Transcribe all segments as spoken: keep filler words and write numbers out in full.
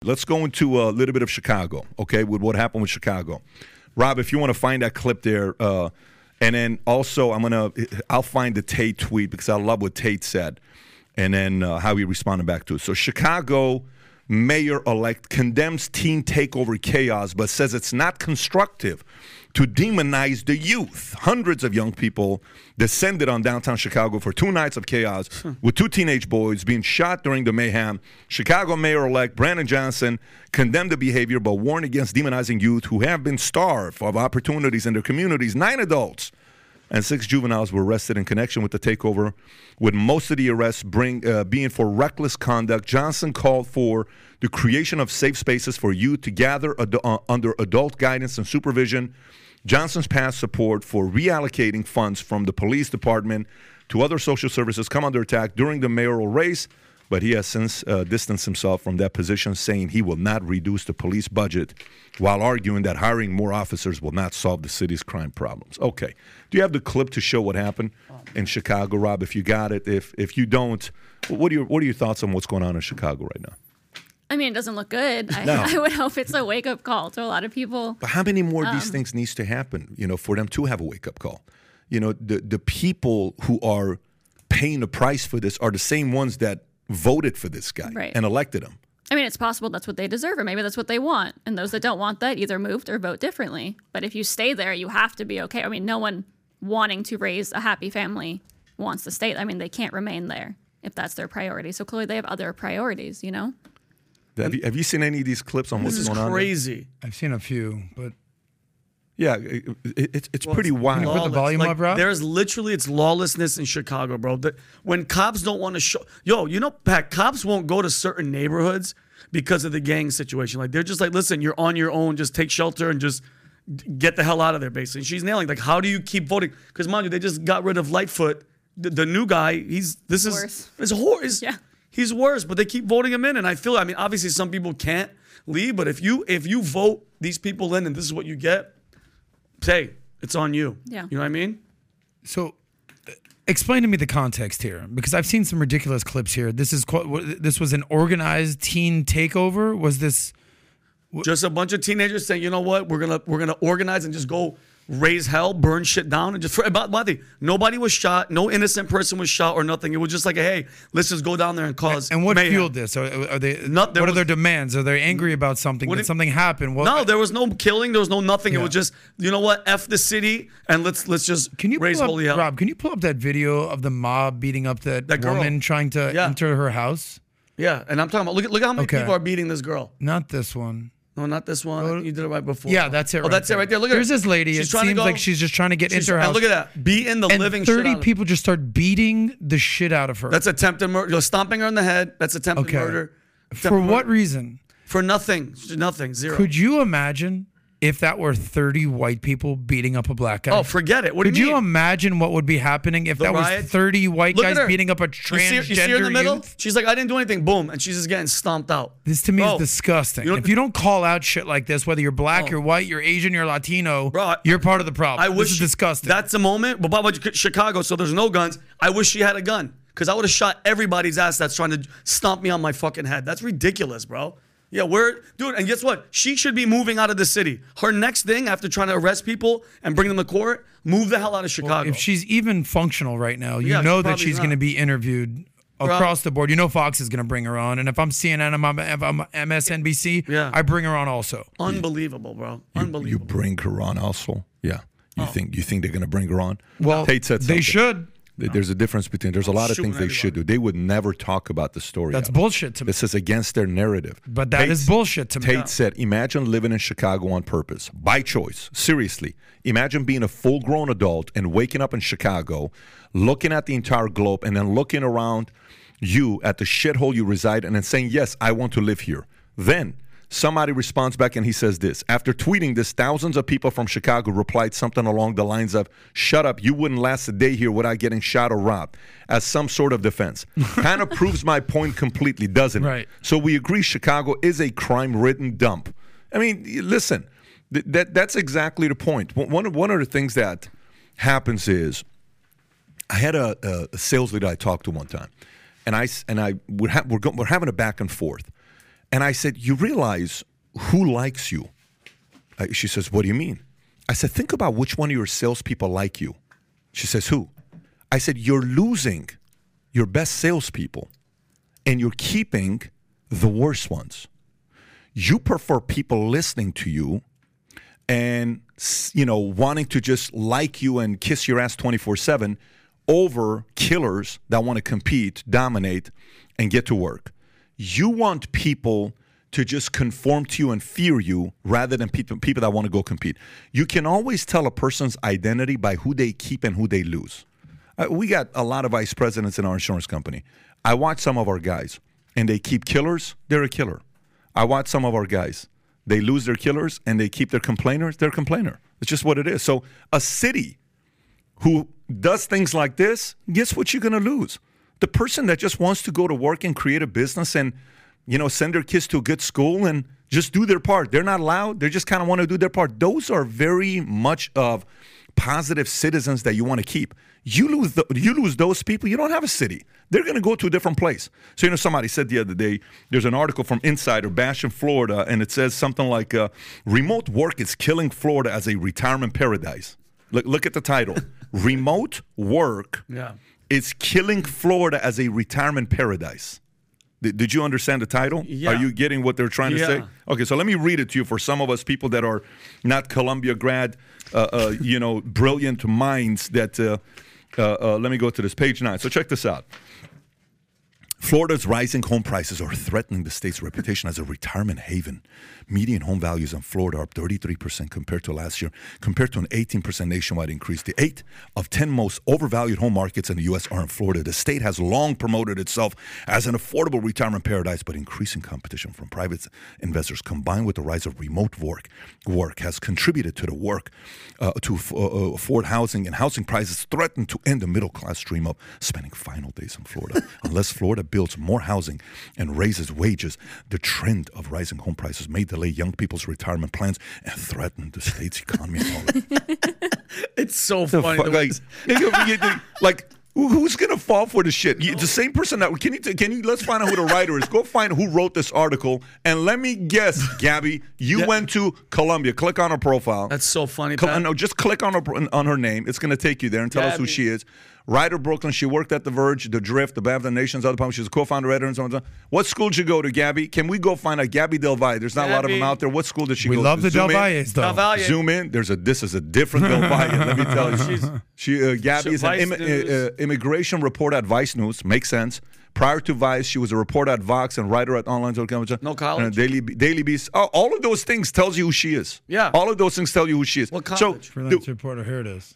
Let's go into a little bit of Chicago, okay, with what happened with Chicago. Rob, if you want to find that clip there, uh, and then also I'm going to, I'll find the Tate tweet because I love what Tate said, and then uh, how he responded back to it. So Chicago mayor-elect condemns teen takeover chaos, but says it's not constructive to demonize the youth. Hundreds of young people descended on downtown Chicago for two nights of chaos with two teenage boys being shot during the mayhem. Chicago mayor-elect Brandon Johnson condemned the behavior but warned against demonizing youth who have been starved of opportunities in their communities. Nine adults and six juveniles were arrested in connection with the takeover, with most of the arrests bring, uh, being for reckless conduct. Johnson called for the creation of safe spaces for youth to gather ad- uh, under adult guidance and supervision. Johnson's past support for reallocating funds from the police department to other social services come under attack during the mayoral race, but he has since uh, distanced himself from that position, saying he will not reduce the police budget while arguing that hiring more officers will not solve the city's crime problems. Okay. Do you have the clip to show what happened in Chicago, Rob, if you got it? If if you don't, what are your, what are your thoughts on what's going on in Chicago right now? I mean, it doesn't look good. I, No. I would hope it's a wake-up call to a lot of people. But how many more of Um, these things needs to happen, you know, for them to have a wake-up call? You know, the, the people who are paying the price for this are the same ones that voted for this guy Right. and elected him. I mean, it's possible that's what they deserve, or maybe that's what they want. And those that don't want that either moved or vote differently. But if you stay there, you have to be okay. I mean, no one wanting to raise a happy family wants to stay. I mean, they can't remain there if that's their priority. So clearly they have other priorities, you know? Have you, have you seen any of these clips on what's This is going on? there? crazy. I've seen a few, but Yeah, it, it, it's it's Well, pretty it's wild. Can you put the lawless. volume Like, up, Rob? There's literally, it's lawlessness in Chicago, bro. The, when cops don't want to show, yo, you know, Pat, cops won't go to certain neighborhoods because of the gang situation. Like, they're just like, listen, you're on your own, just take shelter and just get the hell out of there, basically. And she's nailing, like, how do you keep voting? Because, mind you, they just got rid of Lightfoot. The, the new guy, he's, this is, Worse. it's horse. Yeah. He's worse, but they keep voting him in. And I feel, I mean, obviously some people can't leave, but if you, if you vote these people in and this is what you get, say, it's on you. Yeah. You know what I mean? So, uh, explain to me the context here, because I've seen some ridiculous clips here. This is qu- what- this was an organized teen takeover. Was this? Just a bunch of teenagers saying, you know what, we're gonna we're gonna organize and just go raise hell, burn shit down, and just for about nothing. Nobody was shot. No innocent person was shot or nothing. It was just like, hey, let's just go down there and cause. And what mayhem. fueled this? Are, are they? Not- there what are was- their demands? Are they angry about something? What Did did- something happen? What, No, there was no killing. There was no nothing. It Yeah. was just, you know what, f the city and let's let's just Can you raise pull holy up, hell. Rob? Can you pull up that video of the mob beating up that, That girl. woman trying to Yeah. enter her house? Yeah, and I'm talking about look at look at how many Okay. people are beating this girl. Not this one. No, not this one. You did it right before. Yeah, that's it. Oh, right that's there. it right there. Look at There's her. this lady. She's it trying to seems go- like she's just trying to get She's- into her and house. look at that, beating the and living shit thirty out of her. people just start beating the shit out of her. That's attempted murder. You're stomping her in the head. That's attempted Okay. murder. For Attempted what murder. reason? For nothing. Nothing. Zero. Could you imagine if that were thirty white people beating up a black guy? Oh, forget it. What Could do you you mean? imagine what would be happening if The that riot? was thirty white Look at guys her. beating up a You see, her- transgender you see her in the middle? youth? She's like, I didn't do anything. Boom. And she's just getting stomped out. This to me Bro, is disgusting. you know- if you don't call out shit like this, whether you're black, Oh. you're white, you're Asian, you're Latino, Bro, I- you're part of the problem. I wish this is she- disgusting. That's a moment. But about Chicago, so there's no guns. I wish she had a gun because I would have shot everybody's ass that's trying to stomp me on my fucking head. That's ridiculous, bro. Yeah, we're dude, and guess what? She should be moving out of the city. Her next thing after trying to arrest people and bring them to court, move the hell out of Chicago. if she's even functional right now, you Yeah, she know that probably she's not. going to be interviewed across the board. You know Fox is going to bring her on, and if I'm C N N, if I'm, if I'm M S N B C, Yeah. I bring her on also. Unbelievable, bro. You Unbelievable. bring her on also? Yeah. You Oh. think you think they're going to bring her on? Well, Tate said they something. should. There's a difference between, there's a lot of Shooting things they should do. They would never talk about the story. That's of it. bullshit to me. This is against their narrative. But that is bullshit to me. Tate said, imagine living in Chicago on purpose, by choice. Seriously. Imagine being a full-grown adult and waking up in Chicago, looking at the entire globe, and then looking around you at the shithole you reside in and saying, yes, I want to live here. Then somebody responds back and he says this. After tweeting this, thousands of people from Chicago replied something along the lines of, shut up, you wouldn't last a day here without getting shot or robbed, as some sort of defense. Kind of proves my point completely, doesn't it? Right. So we agree Chicago is a crime-ridden dump. I mean, listen, th- that that's exactly the point. One of, one of the things that happens is I had a, a, a sales leader I talked to one time, and I, and I we're, ha- we're, go- we're having a back and forth. And I said, you realize who likes you? Uh, she says, what do you mean? I said, think about which one of your salespeople like you. She says, who? I said, you're losing your best salespeople and you're keeping the worst ones. You prefer people listening to you and, you know, wanting to just like you and kiss your ass twenty-four seven over killers that want to compete, dominate, and get to work. You want people to just conform to you and fear you rather than people, people that want to go compete. You can always tell a person's identity by who they keep and who they lose. Uh, we got a lot of vice presidents in our insurance company. I watch some of our guys, and they keep killers, they're a killer. I watch some of our guys. They lose their killers, and they keep their complainers, they're a complainer. It's just what it is. So a city who does things like this, guess what you're going to lose? The person that just wants to go to work and create a business and, you know, send their kids to a good school and just do their part. They're not loud. They just kind of want to do their part. Those are very much of positive citizens that you want to keep. You lose the, you lose those people, you don't have a city. They're going to go to a different place. So, you know, somebody said the other day, there's an article from Insider bashing Florida, and it says something like, uh, remote work is killing Florida as a retirement paradise. Look, look at the title. Remote work Yeah. is killing Florida as a retirement paradise. Did, did you understand the title? Yeah. Are you getting what they're trying to Yeah. say? Okay, so let me read it to you for some of us people that are not Columbia grad, uh, uh, you know, brilliant minds that, uh, uh, uh, let me go to this, page nine. So check this out. Florida's rising home prices are threatening the state's reputation as a retirement haven. Median home values in Florida are up thirty-three percent compared to last year, compared to an eighteen percent nationwide increase. The eight of ten most overvalued home markets in the U S are in Florida. The state has long promoted itself as an affordable retirement paradise, but increasing competition from private investors combined with the rise of remote work work has contributed to the work uh, to uh, afford housing, and housing prices threaten to end the middle-class stream of spending final days in Florida. Unless Florida builds more housing and raises wages, the trend of rising home prices may delay young people's retirement plans and threaten the state's economy. And all that. It's so The funny. fuck, the way- like, like, who- who's gonna fall for the shit? You, the same person that can you can you let's find out who the writer is. Go find who wrote this article, and let me guess, Gabby, you Yeah. went to Columbia. Click on her profile. That's so funny. Col- Pat. no, just click on her on her name. It's gonna take you there and tell us who Gabby. she is. Writer, Brooklyn. She worked at The Verge, The Drift, The Bab, The Nations, other publishers. She's a co-founder, editor, and so on. and so on. What school did you go to, Gabby? Can we go find out Gabby Del Valle? There's not a lot of them Gabby. out there. What school did she We go love to? the Del Zoom in. Valles, though. Del Valle. Zoom in. There's a. This is a different Del Valle. Let me tell you. She's- She, uh, Gabby is an Vice im- News. uh, uh, immigration reporter at Vice News. Makes sense. Prior to Vice, she was a reporter at Vox and writer at Online. No college. And Daily Daily Beast. Oh, all of those things tells you who she is. Yeah. All of those things tell you who she is. What So, college? Freelance the- reporter, here it is.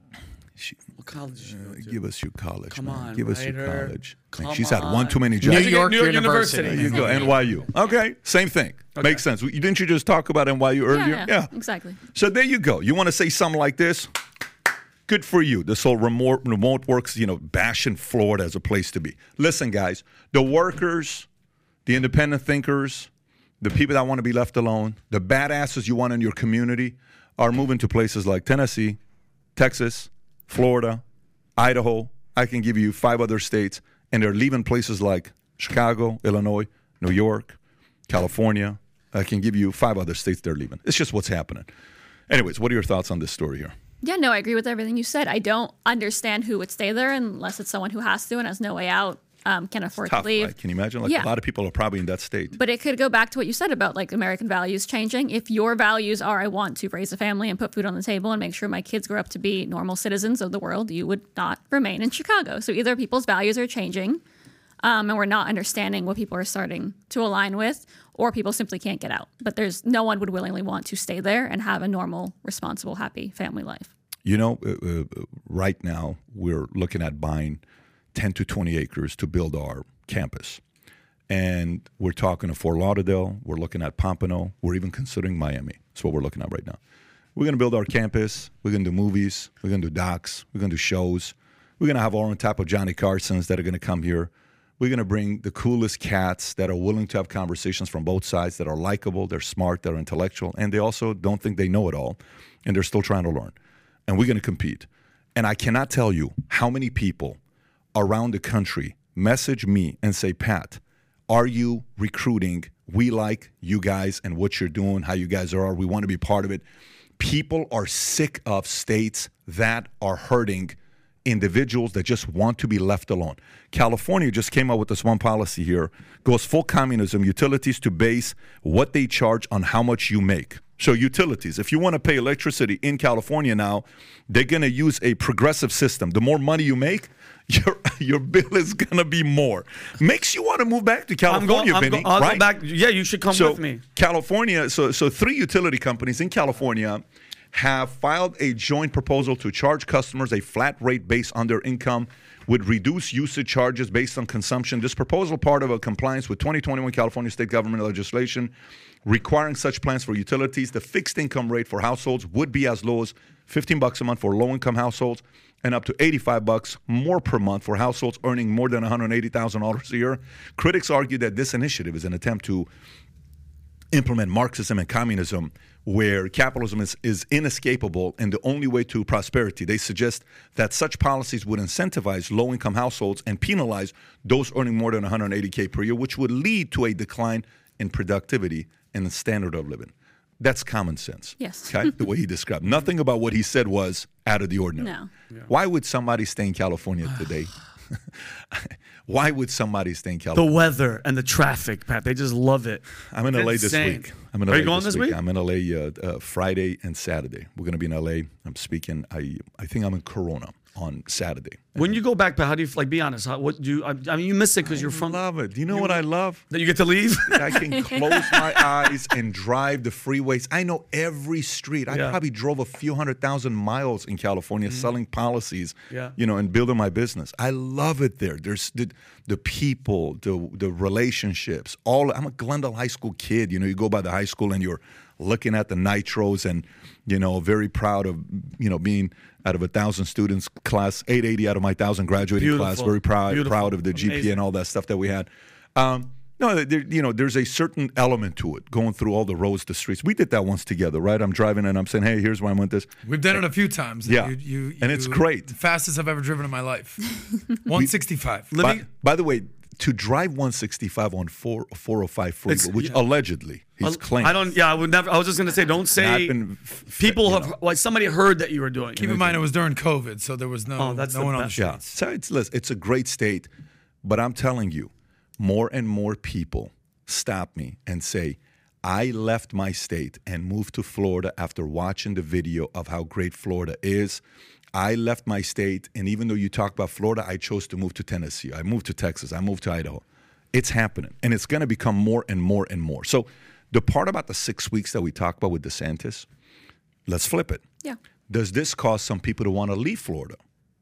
What college did you go to? give us your college, Come man. on, Give us your writer. college. Come She's had on. one too many New jobs. York University. There you go. N Y U. Okay, same thing. Makes sense. You- Didn't you just talk about N Y U Yeah, earlier? yeah, exactly. So there you go. You want to say something like this? Good for you. This whole remote remote works, you know, bashing Florida as a place to be. Listen, guys, the workers, the independent thinkers, the people that want to be left alone, the badasses you want in your community are moving to places like Tennessee, Texas, Florida, Idaho. I can give you five other states, and they're leaving places like Chicago, Illinois, New York, California. I can give you five other states they're leaving. It's just what's happening. Anyways, what are your thoughts on this story here? Yeah, no, I agree with everything you said. I don't understand who would stay there unless it's someone who has to and has no way out, um, can afford Tough, to leave. right? Can you imagine? Like Yeah. a lot of people are probably in that state. But it could go back to what you said about like American values changing. If your values are, I want to raise a family and put food on the table and make sure my kids grow up to be normal citizens of the world, you would not remain in Chicago. So either people's values are changing um, and we're not understanding what people are starting to align with, or people simply can't get out. But there's no one would willingly want to stay there and have a normal, responsible, happy family life. You know, uh, uh, right now we're looking at buying ten to twenty acres to build our campus. And we're talking to Fort Lauderdale. We're looking at Pompano. We're even considering Miami. That's what we're looking at right now. We're going to build our campus. We're going to do movies. We're going to do docs. We're going to do shows. We're going to have our own type of Johnny Carsons that are going to come here. We're going to bring the coolest cats that are willing to have conversations from both sides, that are likable, they're smart, they're intellectual, and they also don't think they know it all, and they're still trying to learn. And we're going to compete. And I cannot tell you how many people around the country message me and say, Pat, Are you recruiting? We like you guys and what you're doing, how you guys are. We want to be part of it. People are sick of states that are hurting individuals that just want to be left alone. California just came out with this one policy here, goes full communism, utilities to base what they charge on how much you make. So utilities, if you want to pay electricity in California now, they're going to use a progressive system. The more money you make, your your bill is going to be more. Makes you want to move back to California, I'm go, I'm Vinny, go, I'll right? go back. Yeah, you should come so with me. California, so so three utility companies in California have filed a joint proposal to charge customers a flat rate based on their income with reduced usage charges based on consumption. This proposal part of a compliance with twenty twenty-one California state government legislation requiring such plans for utilities. The fixed income rate for households would be as low as fifteen bucks a month for low-income households and up to eighty-five bucks more per month for households earning more than one hundred eighty thousand dollars a year. Critics argue that this initiative is an attempt to implement Marxism and communism, where capitalism is, is inescapable and the only way to prosperity. They suggest that such policies would incentivize low-income households and penalize those earning more than one hundred eighty K per year, which would lead to a decline in productivity and the standard of living. That's common sense. Yes. Okay? The way he described. Nothing about what he said was out of the ordinary. No. Yeah. Why would somebody stay in California today? Why would somebody stay in California? The weather and the traffic, Pat. They just love it. I'm in L A this Insane. week. I'm in Are L A you going this week? I'm in L A uh, uh, Friday and Saturday. We're going to be in L A. I'm speaking. I I think I'm in Corona on Saturday. When you go back, Pat, how do you like? Be honest. How, what do you? I, I mean, you miss it because you're I from. love it. Do you know what I love? That you get to leave. I can close my eyes and drive the freeways. I know every street. I Yeah. probably drove a few hundred thousand miles in California selling policies, Yeah. you know, and building my business. I love it there. There's the, the people, the the relationships. All I'm a Glendale High School kid. You know, you go by the high school and you're looking at the nitros and, you know, very proud of, you know, being out of a thousand students class, eight eighty out of my thousand graduating Beautiful. class. Very proud, Beautiful. proud of the G P A Amazing. and all that stuff that we had. Um, no, there, you know, there's a certain element to it, going through all the roads, the streets. We did that once together, right? I'm driving and I'm saying, hey, here's where I went this. We've done it a few times. Yeah. You, you, And it's you- great. the fastest I've ever driven in my life. one sixty-five. By, Living- by the way, to drive one sixty-five on four, four oh five freeway, It's- which yeah. allegedly he's claiming. I don't. Yeah, I would never. I was just gonna say, don't Not say. been f- People you have. know. Like somebody heard that you were doing. Keep it. in mind, it was during COVID, so there was no, Oh, that's no the one on the best. Yeah, streets. so it's listen, it's a great state, but I'm telling you, more and more people stop me and say, I left my state and moved to Florida after watching the video of how great Florida is. I left my state, and even though you talk about Florida, I chose to move to Tennessee. I moved to Texas. I moved to Idaho. It's happening, and it's going to become more and more and more. So the part about the six weeks that we talk about with DeSantis, let's flip it. Yeah. Does this cause some people to want to leave Florida?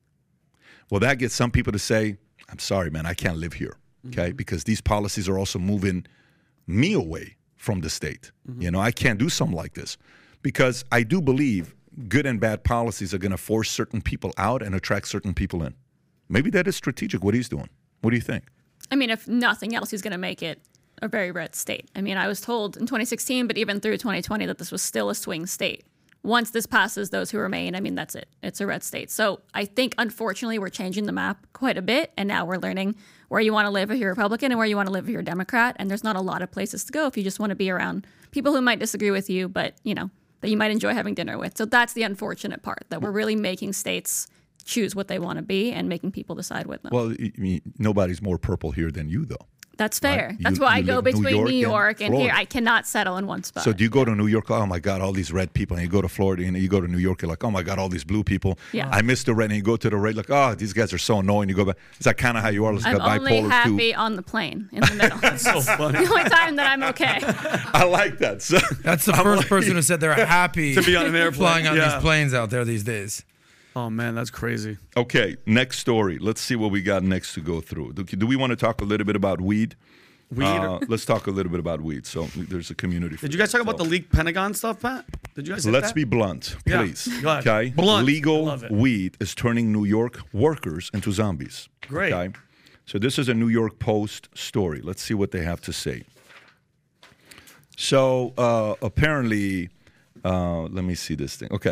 Well, that gets some people to say, I'm sorry, man, I can't live here, okay? Mm-hmm. Because these policies are also moving me away from the state. Mm-hmm. You know, I can't do something like this because I do believe good and bad policies are going to force certain people out and attract certain people in. Maybe that is strategic, what he's doing. What do you think? I mean, if nothing else, he's going to make it a very red state. I mean, I was told in twenty sixteen, but even through twenty twenty, that this was still a swing state. Once this passes, those who remain, I mean, that's it. It's a red state. So I think, unfortunately, we're changing the map quite a bit. And now we're learning where you want to live if you're a Republican and where you want to live if you're a Democrat. And there's not a lot of places to go if you just want to be around people who might disagree with you, but, you know, that you might enjoy having dinner with. So that's the unfortunate part, that we're really making states choose what they want to be and making people decide with them. Well, I mean, nobody's more purple here than you, though. That's fair. Right. That's You- why I you go live in New between York New and York and, here. Florida. I cannot settle in one spot. So do you go to New York? Oh my God, all these red people. And you go to Florida and you go to New York, you're like, oh my God, all these blue people. Yeah. I miss the red. And you go to the red, like, oh, these guys are so annoying. You go back. Is that kind of how you are? It's I'm like only bipolar happy too. on the plane in the middle. That's so funny. the only time that I'm okay. I like that. So, That's the I'm first like- person who said they're happy To be on an airplane. flying on Yeah. these planes out there these days. Oh man, that's crazy. Okay, next story. Let's see what we got next to go through. Do, do we want to talk a little bit about weed? Weed. Uh, let's talk a little bit about weed. So there's a community. For Did you guys that. talk about So the leaked Pentagon stuff, Pat? Did you guys? hit Let's that? be blunt, Yeah, please. go ahead. Okay, Blunt. legal Love it. weed is turning New York workers into zombies. Great. Okay, so this is a New York Post story. Let's see what they have to say. So uh, apparently, uh, let me see this thing. Okay,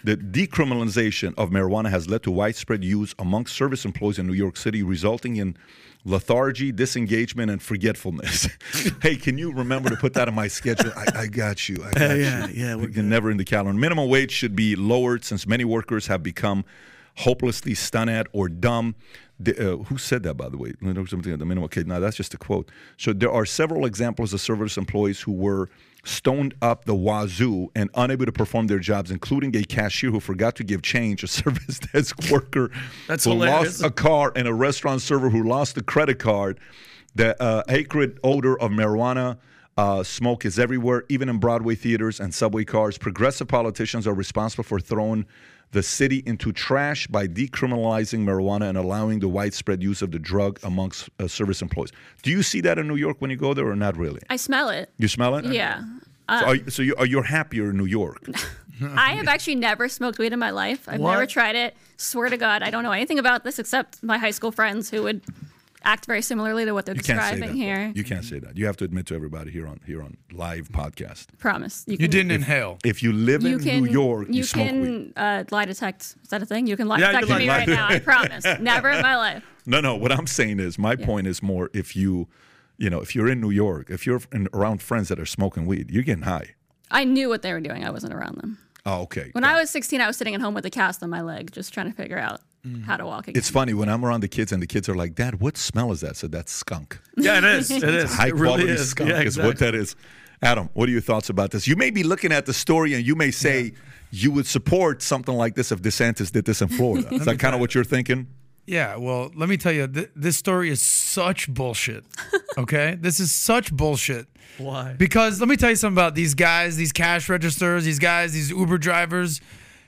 The decriminalization of marijuana has led to widespread use amongst service employees in New York City, resulting in lethargy, disengagement, and forgetfulness. Hey, can you remember to put that in my schedule? I, I got you. I got Yeah, you. yeah, yeah, we're We can never in the calendar. Minimum wage should be lowered since many workers have become hopelessly stunned at or dumb. The, uh, who said that, by the way? Something at the minimum. Okay, now that's just a quote. So there are several examples of service employees who were stoned up the wazoo and unable to perform their jobs, including a cashier who forgot to give change, a service desk worker That's who hilarious. lost a car, and a restaurant server who lost a credit card. The uh, acrid odor of marijuana uh, smoke is everywhere, even in Broadway theaters and subway cars. Progressive politicians are responsible for throwing the city into trash by decriminalizing marijuana and allowing the widespread use of the drug amongst uh, service employees. Do you see that in New York when you go there, or not really? I smell it. You smell it? Yeah. So, are, you- so you, are you happier in New York? I have actually never smoked weed in my life. I've What? never tried it. Swear to God, I don't know anything about this except my high school friends who would act very similarly to what they're You can't say describing that. here. You can't say that. You have to admit to everybody here on here on live podcast. Promise. You can, didn't inhale. If you live You in can. New York, you, you smoke weed. can uh, lie detect. Is that a thing? You can lie Yeah, you detect can me lie- right now. I promise. Never in my life. No, no. What I'm saying is, my point is more if you, you know, if you're in New York, if you're in, around friends that are smoking weed, you're getting high. I knew what they were doing. I wasn't around them. Oh, okay. When I was sixteen, I was sitting at home with a cast on my leg, just trying to figure out how to walk again. It's funny when I'm around the kids and the kids are like, "Dad, what smell is that?" So that's skunk. Yeah, it is. It is. High it really quality is. skunk Yeah, is what exactly. that is. Adam, what are your thoughts about this? You may be looking at the story and you may say you would support something like this if DeSantis did this in Florida. Is that kind of what you're thinking? Yeah, well, let me tell you, th- this story is such bullshit. Okay? This is such bullshit. Why? Because let me tell you something about these guys, these cash registers, these guys, these Uber drivers.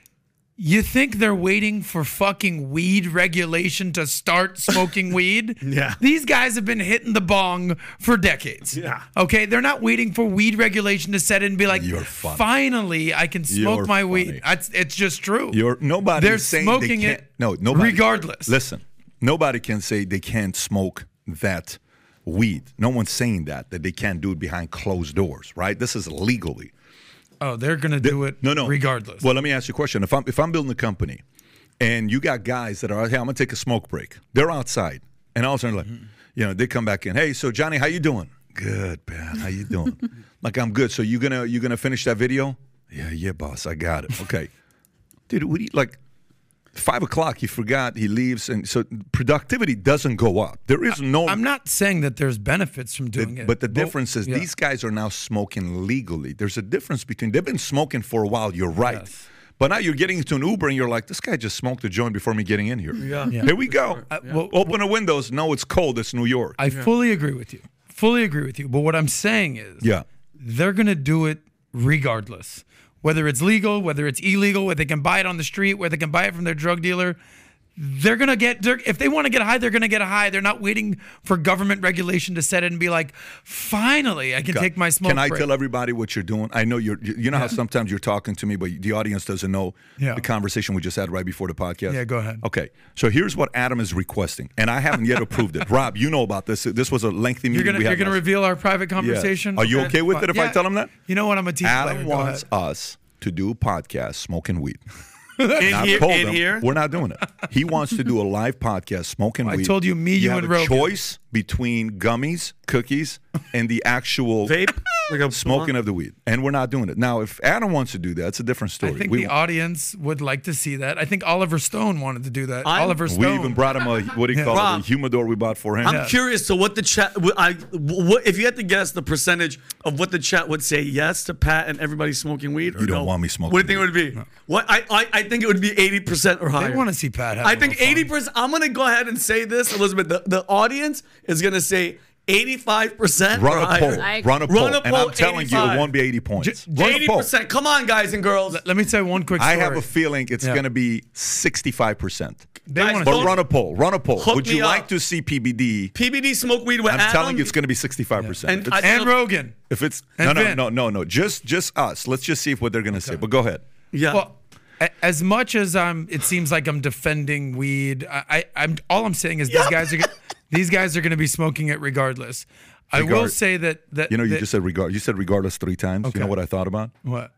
You think they're waiting for fucking weed regulation to start smoking weed? Yeah. These guys have been hitting the bong for decades. Yeah. Okay? They're not waiting for weed regulation to set in and be like, You're funny. finally, I can smoke You're my funny. weed. It's, it's just true. You're nobody. They're saying smoking they can't, it No, nobody. regardless. Listen, nobody can say they can't smoke that weed. No one's saying that that they can't do it behind closed doors, right? This is legally. Oh, they're going to do it No, no. regardless. Well, let me ask you a question. If I'm if I'm building a company, and you got guys that are, hey, I'm gonna take a smoke break. They're outside, and all of a sudden, like, you know, they come back in. Hey, so Johnny, how you doing? Good, Pat. How you doing? Like, I'm good. So you gonna you gonna finish that video? Yeah, yeah, boss. I got it. Okay, dude. What do you like? Five o'clock. He forgot. He leaves, and so productivity doesn't go up. There is no. I'm not saying that there's benefits from doing The- it. but the difference is yeah. these guys are now smoking legally. There's a difference between they've been smoking for a while. You're right, Yes. but now you're getting into an Uber and you're like, this guy just smoked a joint before me getting in here. Yeah. Yeah. Here we go. Uh, well, Open the windows. No, it's cold. It's New York. I fully agree with you. Fully agree with you. But what I'm saying is, yeah. they're going to do it regardless. Whether it's legal, whether it's illegal, whether they can buy it on the street, whether they can buy it from their drug dealer. They're going to get, they're, if they want to get high, they're going to get a high. They're not waiting for government regulation to set it and be like, finally, I can take my smoke Can I break. tell everybody what you're doing? I know you're. You you know how sometimes you're talking to me, but the audience doesn't know Yeah. the conversation we just had right before the podcast. Yeah, go ahead. Okay, so here's what Adam is requesting, and I haven't yet approved it. Rob, you know about this. This was a lengthy meeting You're gonna we you're had. gonna last- reveal our private conversation. Are you okay with it if I Yeah. tell him that? You know what? I'm gonna teach you Adam later. Go wants ahead. us to do a podcast smoking weed. In I've here, told in him here. we're not doing it. He wants to do a live podcast smoking I weed. told you, me, you, have and a Rogan. choice between gummies, cookies, and the actual Vape. Like a smoking of the weed, and we're not doing it. Now, if Adam wants to do that, it's a different story. I think we, the audience would like to see that. I think Oliver Stone wanted to do that. I'm- Oliver we Stone. even brought him a what do you call Rob, it, a humidor we bought for him. I'm curious to what the chat. I what if you had to guess the percentage of what the chat would say yes to Pat and everybody smoking weed? Or You don't no? want me smoking What do you think it would be? What I, I I think it would be eighty percent or higher. They want to see Pat. I having think a little fun. eighty percent. I'm gonna go ahead and say this, Elizabeth. The, the audience is gonna say eighty-five percent. Run a poll. I- Run a poll. Run a and I'm poll, telling you, eighty-five. it won't be eighty points. J- Run a Eighty poll. percent. Come on, guys and girls. Let me tell you one quick I story. have a feeling it's Yeah. going to be sixty-five percent. They Guys, wanna But Hook- run a poll. Run a poll. hook Would me you up. like to see P B D? P B D smoke weed with I'm Adam. telling you, it's going to be sixty-five percent. And If it's, I- and Rogan. if it's and no, no, Vin. no, no, no, just just us. Let's just see if what they're going to say. But go ahead. Yeah. Well, a- as much as I'm, it seems like I'm defending weed. I, I I'm all I'm saying is these Yep. guys are go- these guys are going to be smoking it regardless. I will Regard- say that that You know, you that- just said regard. You said regardless three times. You know Okay. what I thought about? what.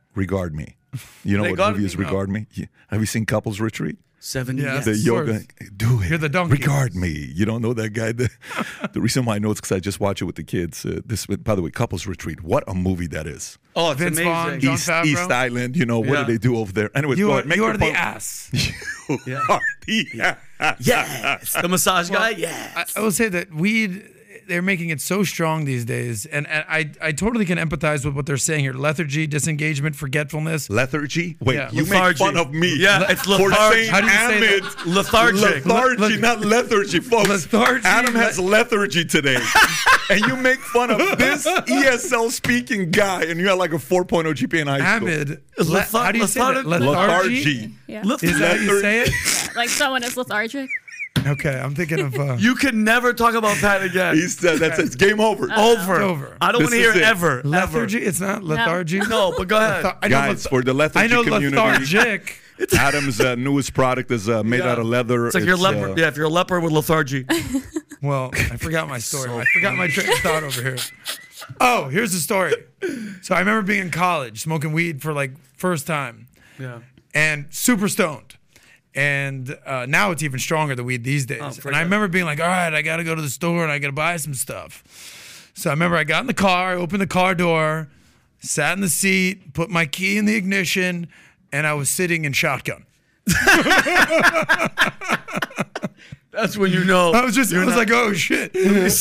Regard Me. You know what Regard movie is Me? Regard Me? Yeah. Have you seen Couples Retreat? Seven Yeah. years. The Of yoga. course. Do it. You're the donkey. Regard Me. You don't know that guy? The, the reason why I know it's because I just watch it with the kids. Uh, this, by the way, Couples Retreat. What a movie that is. Oh, it's Vince amazing. Vaughn, John East, Favreau? East Island, you know, what Yeah. do they do over there? Anyway, You go are, ahead, make you your are the point. ass. You Yeah. are the ass. Yes. The massage guy? I, Yes. I will say that weed, they're making it so strong these days. And, and I, I totally can empathize with what they're saying here. Lethargy, disengagement, forgetfulness. Lethargy? Wait, Yeah. you Lethargy. make fun of me. Yeah, it's for lethargy. saying How do you say Ahmed. that? Lethargic. Lethargy, Le- not lethargy, folks. Lethargy, Adam le- has lethargy today. And you make fun of this E S L speaking guy, and you had like a four point oh G P A in high school. Ahmed, le- Lethar- how do you say that? lethargy? Lethargy. Yeah. Leth- Is that how you say it? Yeah, like someone is lethargic. Okay, I'm thinking of uh, You can never talk about Pat again. He's, uh, that's it's game over. over. It's over. I don't This want to hear is it it. ever. lethargy. It's not lethargy. No, but go ahead. Lethar- I know Guys, leth- for the I lethargy know community, lethargic. Adam's uh, newest product is uh, made Yeah. out of leather. It's like you're It's, leper. uh, Yeah, if you're a leper with lethargy. Well, I forgot my story. I forgot my train of thought over here. Oh, here's the story. So I remember being in college, smoking weed for like first time, Yeah. and super stoned. And uh, now it's even stronger, the weed these days. for and sure. I remember being like, all right, I got to go to the store and I got to buy some stuff. So I remember I got in the car, opened the car door, sat in the seat, put my key in the ignition, and I was sitting in shotgun. That's when you know. I was just, I you're was not- like, oh shit.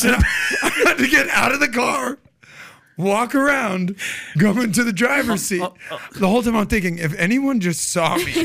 I had to get out of the car, walk around, go into the driver's seat. The whole time I'm thinking, if anyone just saw me,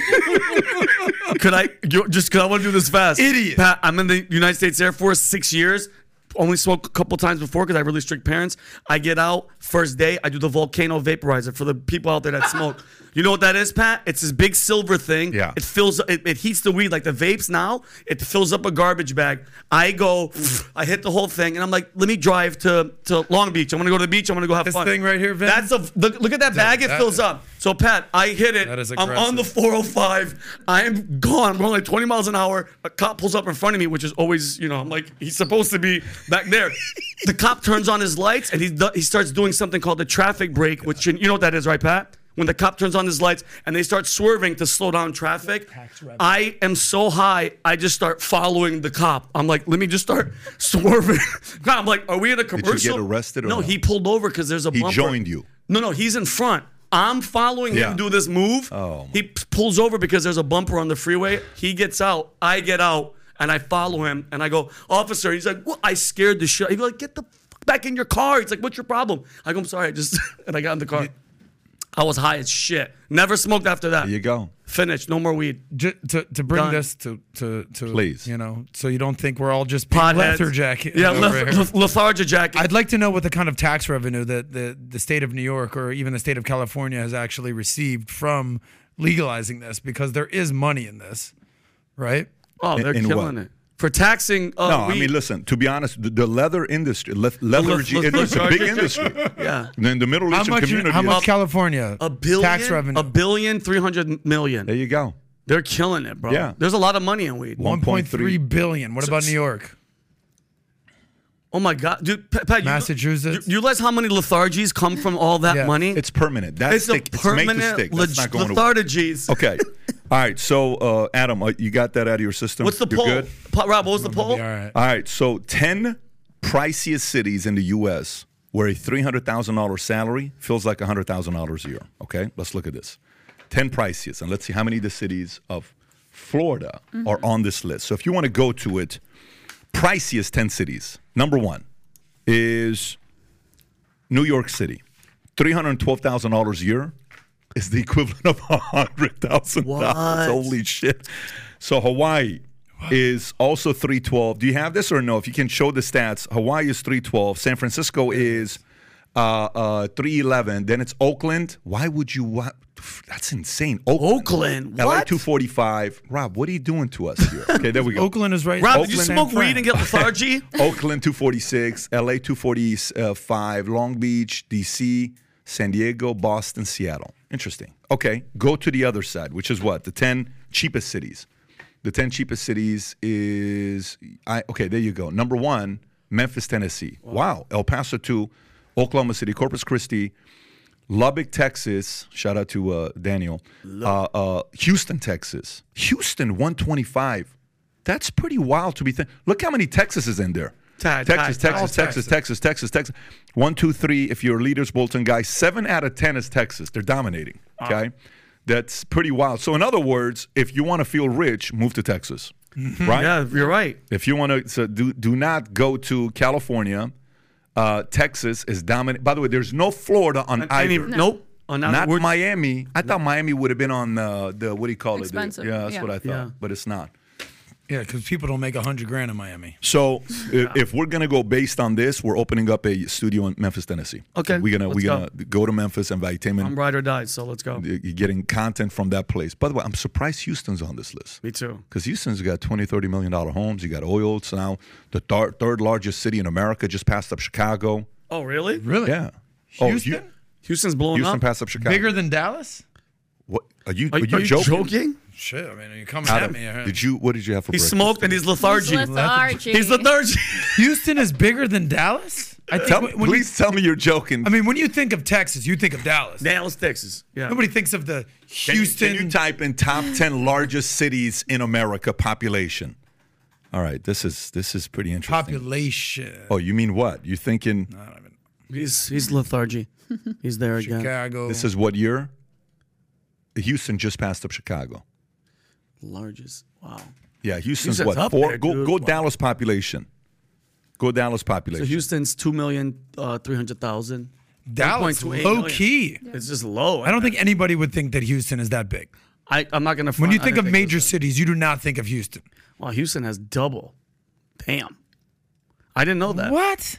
Could I you- just? Cause I want to do this fast. Idiot. Pat, I'm in the United States Air Force six years. Only smoked a couple times before because I have really strict parents. I get out first day. I do the volcano vaporizer for the people out there that smoke. You know what that is, Pat? It's this big silver thing. Yeah. It fills. It, it heats the weed like the vapes now. It fills up a garbage bag. I go. I hit the whole thing, and I'm like, let me drive to to Long Beach. I'm gonna go to the beach. I'm gonna go have This fun. thing right here, Vin? That's a look, look at that bag. It that- fills up. So Pat, I hit it. That is I'm on the aggressive. four oh five. I am gone. I'm going like twenty miles an hour. A cop pulls up in front of me, which is always, you know, I'm like, he's supposed to be back there. The cop turns on his lights and he do- he starts doing something called the traffic brake, which you know what that is, right, Pat? When the cop turns on his lights and they start swerving to slow down traffic. I am so high, I just start following the cop. I'm like, let me just start swerving. I'm like, are we in a you commercial? get arrested or no, no? he pulled over because there's a He bumper. joined you. No, no, he's in front. I'm following Yeah. him do this move. Oh, my- He p- pulls over because there's a bumper on the freeway. He gets out. I get out, and I follow him. And I go, officer. He's like, what? I scared the shit. He's like, get the fuck back in your car. He's like, what's your problem? I go, I'm sorry. I just and I got in the car. I was high as shit. Never smoked after that. There you go. Finished. No more weed. Ju- to, to bring Done. this to, to, to, Please. you know, so you don't think we're all just being Potheads. lethargic. Yeah, over leth- here. leth- lethargia jacket. I'd like to know what the kind of tax revenue that the, the state of New York or even the state of California has actually received from legalizing this, because there is money in this, right? oh, they're in killing what? it. For taxing uh, No, I weed. mean, listen, to be honest, the, the leather industry, le- lethargy, le- it's a big lethargy. industry. Yeah. And then the Middle How Eastern much? community How is- much California A billion, tax revenue? a billion, three hundred million. There you go. They're killing it, bro. Yeah. There's a lot of money in weed. One point three billion. What about New York? Oh my God, dude, Pat, Pat, you- Massachusetts? You, you realize how many lethargies come from all that Yeah. money? It's permanent. That's It's a stick. It's made to permanent stick. leg- That's not going away. lethargies. Okay. All right. So, uh, Adam, uh, you got that out of your system? What's the You're poll? good? Pa- Rob, what was the We'll poll? be all right. All right. So, ten priciest cities in the U S where a three hundred thousand dollars salary feels like one hundred thousand dollars a year. Okay. Let's look at this. ten priciest. And let's see how many of the cities of Florida are on this list. So, if you want to go to it, priciest ten cities. Number one is New York City. three hundred twelve thousand dollars a year is the equivalent of one hundred thousand dollars. What? Holy shit. So Hawaii is also three twelve. Do you have this or no? If you can show the stats, Hawaii is three twelve. San Francisco is uh, uh, three eleven. Then it's Oakland. Why would you? What? That's insane. Oakland. Oakland, L A what? two forty-five. Rob, what are you doing to us here? Okay, there we go. Oakland is right. Rob, Oakland did you and smoke weed France. and get lethargy? Oakland two forty-six, L A two forty-five, Long Beach, D C, San Diego, Boston, Seattle. Interesting. Okay, go to the other side, which is what? The ten cheapest cities. The ten cheapest cities is, I okay, there you go. Number one, Memphis, Tennessee. Wow. El Paso two, Oklahoma City, Corpus Christi, Lubbock, Texas. Shout out to uh, Daniel. Uh, uh, Houston, Texas. Houston, one twenty-five. That's pretty wild to be thinking. Look how many Texas is in there. Tied, Texas, tied, Texas, all Texas, Texas. Texas, Texas, Texas. One, two, three. If you're a Leaders Bolton guy, seven out of ten is Texas. They're dominating. Okay, that's pretty wild. So in other words, if you want to feel rich, move to Texas, right? Yeah, you're right. If you want to, so do do not go to California. Uh, Texas is dominant. By the way, there's no Florida on Any, either. Nope. Oh, now Not we're- Miami. I thought Miami would have been on uh, the what do you call Expensive, it? Yeah, that's yeah. what I thought, Yeah. but it's not. Yeah, because people don't make a hundred grand in Miami. So if, if we're gonna go based on this, we're opening up a studio in Memphis, Tennessee. Okay, we're gonna let's we're gonna go to Memphis and Vitamin. I'm ride or die, so let's go. You're getting content from that place. By the way, I'm surprised Houston's on this list. Me too. Because Houston's got twenty, thirty million dollar homes. You got oil. It's now the thir- third largest city in America, just passed up Chicago. Oh, really? Really? Yeah. Houston? Oh, Hu- Houston's blowing Houston up. passed up Chicago. Bigger than Dallas? What are you? Are, Are, you are you joking? joking? Shit, I mean, are you coming Adam, at me? huh? did you? What did you have for He breakfast? smoked and he's lethargy. He's lethargy. He's lethargy. Houston is bigger than Dallas? I think Tell, when you- please tell me you're joking. I mean, when you think of Texas, you think of Dallas. Dallas, Texas. Yeah. Nobody thinks of the Can you- Houston. Can you type in top ten largest cities in America population? All right, this is this is pretty interesting. population. Oh, you mean what? You thinking He's he's lethargy. He's there again. Chicago. this is what year? Houston just passed up Chicago. Largest. Wow. Yeah, Houston's Houston's what? up Four. there, go dude. go Wow. Dallas population. Go Dallas So population. Houston's two million uh, three hundred thousand. Dallas, one point two eight low million. key. It's just low. I don't think anybody would think that Houston is that big. I, I'm not gonna. When front, you I think of didn't major it was cities, you do not think of Houston. that. Wow, Houston has double. Damn. I didn't know that. What?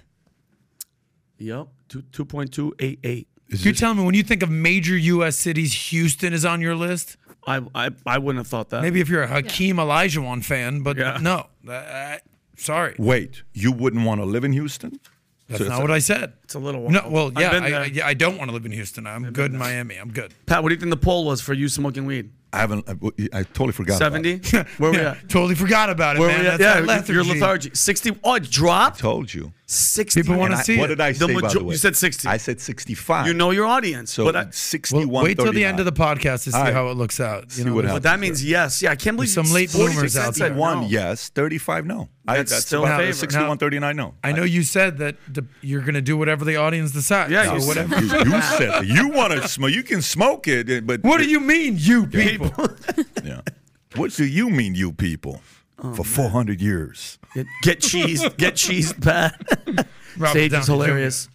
Yep. Two two point two eight eight. Is You're this- telling me when you think of major U S cities, Houston is on your list? I, I I wouldn't have thought that. Maybe if you're a Hakeem Olajuwon fan, but Yeah. no. Uh, uh, sorry. Wait, you wouldn't want to live in Houston? That's So not it's what I said. It's a little. Wild. No, well, I've yeah, been I, there. I, yeah, I don't want to live in Houston. I'm good in Miami. I'm good. Pat, what do you think the poll was for you smoking weed? I haven't. I, I totally forgot. about Seventy. it. Where we Yeah, at? totally forgot about it, Where man. we at? That's Yeah, that lethargy. you're lethargy. Sixty. Oh, it dropped. Told you. Sixty. People wanna And I- see what it. did I The say? by majo- the way, you said sixty. I said sixty-five. You know your audience. so but I, sixty-one. Well, wait till the thirty-nine. end of the podcast to see All right. how it looks out. See You know, what there's- happens. but that means yes. Yeah, I can't believe There's some late forty-six bloomers out said there. sixty-one, no. yes. thirty-five, no. I, That's that's still about a favor. sixty-one, Now- thirty-nine, no. I know you said that the, you're going to do whatever the audience decides. Yeah, so you said- whatever. you, you said that. You want to smoke. You can smoke it, but What do you mean, you people? Yeah. What do you mean, you people? Oh, For four hundred years. Get, get cheese. Get cheese, Pat. Robert Stage Downey is Junior hilarious.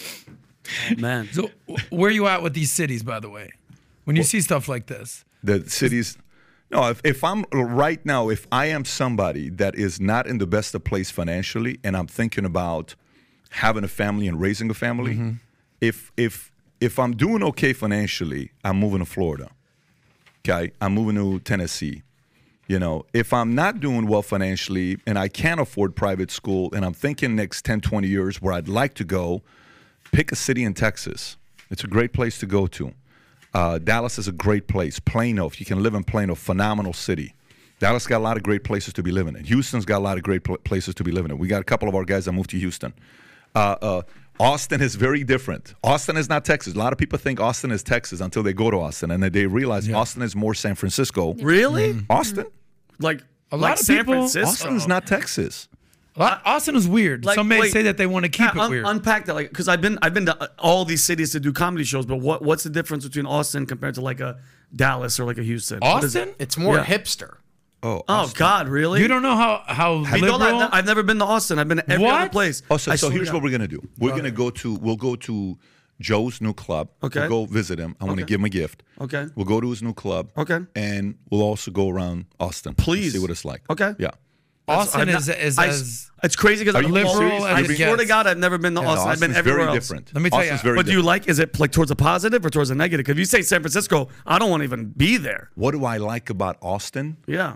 Oh, man. So, w- where are you at with these cities, by the way? When you see stuff like this, The cities. No, if, if I'm right now, if I am somebody that is not in the best of place financially, and I'm thinking about having a family and raising a family, Mm-hmm. if if if I'm doing okay financially, I'm moving to Florida. Okay, I'm moving to Tennessee. You know, if I'm not doing well financially and I can't afford private school, and I'm thinking next ten, twenty years where I'd like to go, pick a city in Texas. It's a great place to go to. Uh, Dallas is a great place. Plano, if you can live in Plano, phenomenal city. Dallas got a lot of great places to be living in. Houston's got a lot of great pl- places to be living in. We got a couple of our guys that moved to Houston. Uh, uh, Austin is very different. Austin is not Texas. A lot of people think Austin is Texas until they go to Austin, and then they realize Austin is more San Francisco. Really? Austin? Like A like lot of San people- Francisco. Austin is not Texas. Au- Austin is weird. Like, Some may wait, say that they want to keep Pat, it un- weird. Unpack that, like, because I've been I've been to uh, all these cities to do comedy shows, but what what's the difference between Austin compared to like a Dallas or like a Houston? What is it? Austin? It's more Yeah. hipster. Oh, Oh Austin. God, really? You don't know how how I don't, liberal. I've, I've never been to Austin. I've been to every other What? place. Oh, so, I so swear here's to what God. we're gonna do. We're gonna go to we'll go to Joe's new club. Okay. We'll go visit him. I want to Okay. give him a gift. Okay. We'll go to his new club. Okay. And we'll also go around Austin. and Please. see what it's like. Okay. Yeah. Austin I've is not- is I- as It's crazy because Are I'm you well, serious? I Are you swear to being- God, I've never been to No, Austin. I've been Austin's everywhere very else. different. Let me tell Austin's you- very But do you different. like? Is it like towards a positive or towards a negative? If you say San Francisco, I don't want to even be there. What do I like about Austin? Yeah.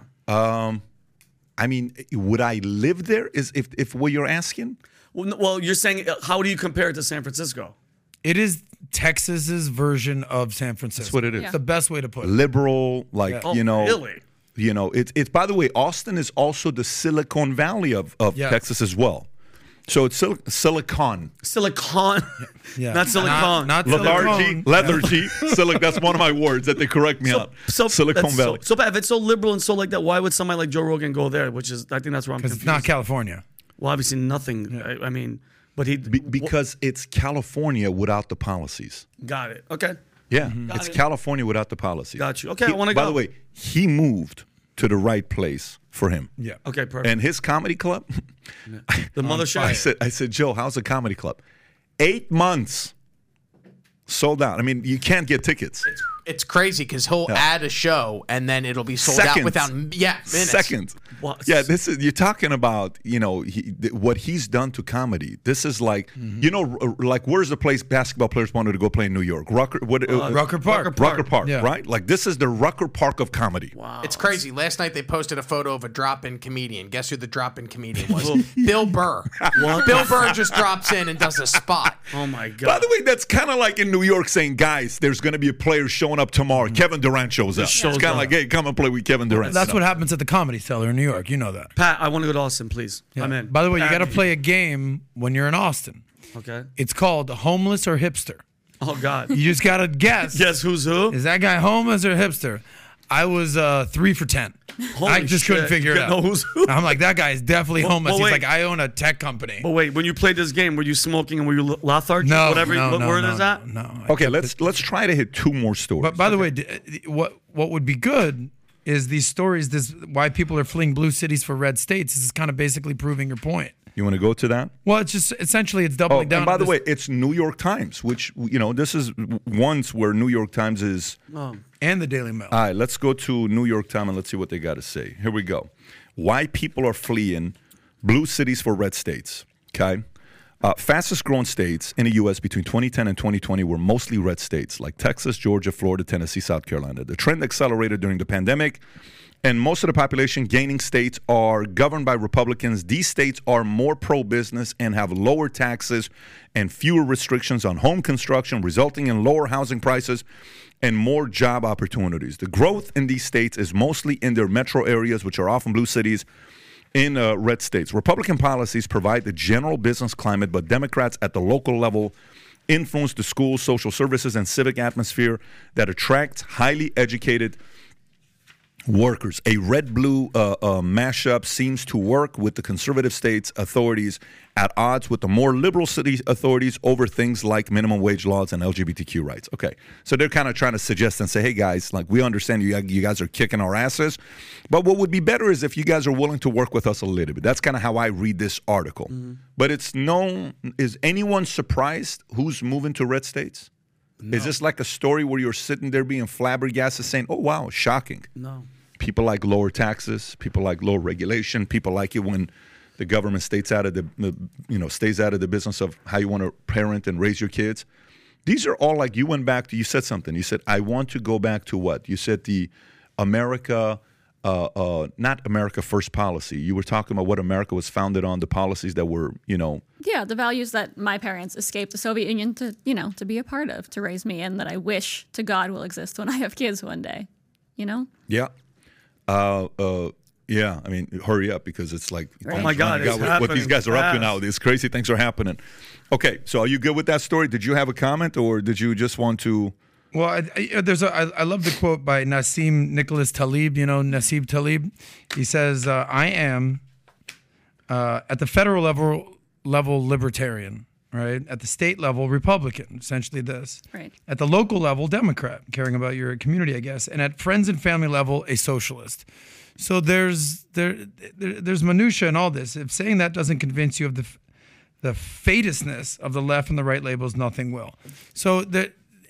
I mean, would I live there? Is if if what you're asking? Well, n- well, you're saying uh, how do you compare it to San Francisco? it is Texas's version of San Francisco. That's what it is. It's the best way to put it. Liberal, like Oh, you know. really? You know, it's it's by the way, Austin is also the Silicon Valley of, of Yes. Texas as well. So it's sil- silicon. Silicon. Yeah. Not silicon. Not, not Lethargy, silicone. lethargy, silic. That's one of my words that they correct me on. So Silicon that's Valley. So, so bad. If it's so liberal and so like that, why would somebody like Joe Rogan go there? Which is, I think that's where I'm Because confused. it's not California. Well, obviously nothing. I, I mean, but he Be- because it's California without the policies. got it. Okay, Yeah, Got it's it. California without the policies. Got you. Okay, He- I wanna By go. the way, he moved to the right place for him. Yeah. okay, perfect. And his comedy club, the mothership. I said, I said, Joe, how's the comedy club? Eight months sold out. I mean, you can't get tickets. It's crazy because he'll add a show and then it'll be sold Seconds. out without yeah minutes. Seconds. What? Yeah, this is you're talking about. You know he, th- what he's done to comedy. This is like you know, r- like where's the place basketball players wanted to go play in New York? Rucker, what? Uh, Rucker Park. Rucker Park, Yeah. right? Like this is the Rucker Park of comedy. Wow. It's crazy. Last night they posted a photo of a drop-in comedian. Guess who the drop-in comedian was? Bill Burr. What? Bill Burr just drops in and does a spot. Oh my By god. the way, that's kind of like in New York saying, guys, there's going to be a player showing up tomorrow. Kevin Durant shows up. shows it's kind of up. like, hey, come and play with Kevin Durant. That's what happens at the Comedy Cellar in New York. You know that. Pat, I want to go to Austin, please. I'm in. By the way, you Pat, got to play a game when you're in Austin. Okay. It's called Homeless or Hipster. Oh god. You just got to guess. Guess who's who? Is that guy homeless or hipster? I was uh, three for ten. Holy I just couldn't shit. figure it You out. know who's who? I'm like, that guy is definitely Well, homeless. well, He's wait. like, I own a tech company. But wait, when you played this game, were you smoking and were you lethargic? no, Whatever. no, what no, word no, is that? No. no. Okay, let's let's try to hit two more stories. But by the way, d- what what would be good is these stories. This why people are fleeing blue cities for red states. This is kind of basically proving your point. you want to go to that? Well, it's just essentially it's Oh, doubling down. and by on the this- way, it's New York Times, which you know this is once where New York Times is. and the Daily Mail. All right, let's go to New York Times and let's see what they got to say. Here we go. Why people are fleeing blue cities for red states. Okay. Uh, fastest growing states in the U S between twenty ten and twenty twenty were mostly red states like Texas, Georgia, Florida, Tennessee, South Carolina. The trend accelerated during the pandemic, and most of the population gaining states are governed by Republicans. These states are more pro-business and have lower taxes and fewer restrictions on home construction, resulting in lower housing prices and more job opportunities. The growth in these states is mostly in their metro areas, which are often blue cities, in uh, red states. Republican policies provide the general business climate, but Democrats at the local level influence the schools, social services, and civic atmosphere that attracts highly educated workers. A red-blue uh, uh, mashup seems to work with the conservative states' authorities at odds with the more liberal city authorities over things like minimum wage laws and L G B T Q rights. Okay, so they're kind of trying to suggest and say, hey, guys, like we understand you, you guys are kicking our asses, but what would be better is if you guys are willing to work with us a little bit. That's kind of how I read this article. Mm-hmm. But it's no, is anyone surprised who's moving to red states? No. Is this like a story where you're sitting there being flabbergasted saying, oh, wow, shocking? No. People like lower taxes. People like lower regulation. People like it when the government stays out of the, you know, stays out of the business of how you want to parent and raise your kids. These are all like you went back to. You said something. You said I want to go back to what? You said the America, uh, uh, not America First policy. You were talking about what America was founded on. The policies that were, you know. Yeah, the values that my parents escaped the Soviet Union to, you know, to be a part of, to raise me, and that I wish to God will exist when I have kids one day. You know. Yeah. Uh, uh, yeah, I mean, hurry up because it's like, Right. Oh my God, it's what, what these happening guys are up to fast. now. These crazy things are happening. Okay, so are you good with that story? Did you have a comment or did you just want to? Well, I, I, there's a, I, I love the quote by Nassim Nicholas Taleb. You know, Nassim Taleb. He says, uh, "I am uh, at the federal level level libertarian, right? At the state level, Republican. Essentially, this. Right. At the local level, Democrat, caring about your community, I guess. And at friends and family level, a socialist." So there's there, there there's minutia in all this. If saying that doesn't convince you of the the fatalness of the left and the right labels, nothing will. So that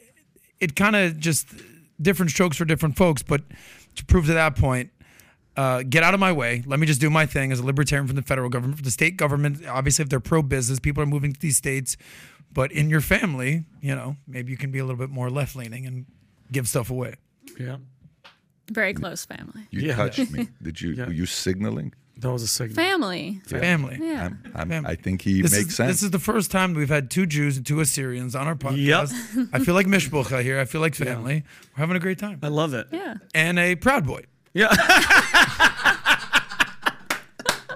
it kind of just different strokes for different folks. But to prove to that point, uh, get out of my way. Let me just do my thing as a libertarian from the federal government, from the state government. Obviously, if they're pro-business, people are moving to these states. But in your family, you know, maybe you can be a little bit more left-leaning and give stuff away. Yeah. Very close family. You Yeah. touched me. Did you? Yeah. Were you signaling? That was a signal. Family. Family. Yeah. I'm, I'm, Family. I think he This makes is, sense. This is the first time we've had two Jews and two Assyrians on our podcast. Yep. I feel like mishpucha here. I feel like family. We're having a great time. I love it. Yeah. And a Proud Boy. Yeah.